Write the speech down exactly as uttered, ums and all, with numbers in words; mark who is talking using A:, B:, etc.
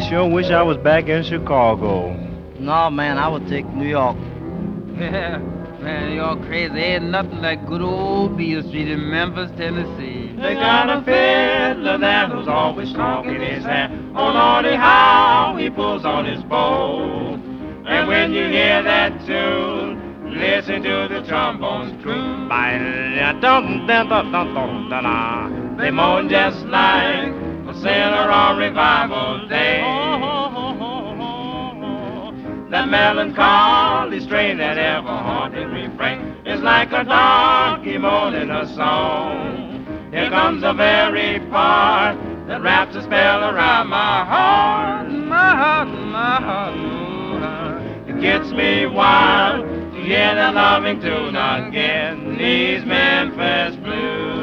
A: sure wish I was back in Chicago.
B: No, man, I would take New York.
C: Yeah, man, you're crazy. Ain't nothing like good old Beale Street in Memphis, Tennessee.
D: They got a fiddler there who's always talking his hair. Oh, Lordy, how he pulls on his bow. And when you hear that tune, listen to the trombones croon. They moan just like a sailor on revival day. That melancholy strain, that ever-haunting refrain, is like a donkey moaning a song. Here comes the very part that wraps a spell around my heart, my heart, my heart, my heart. It gets me wild to hear that loving tune again, these Memphis blues.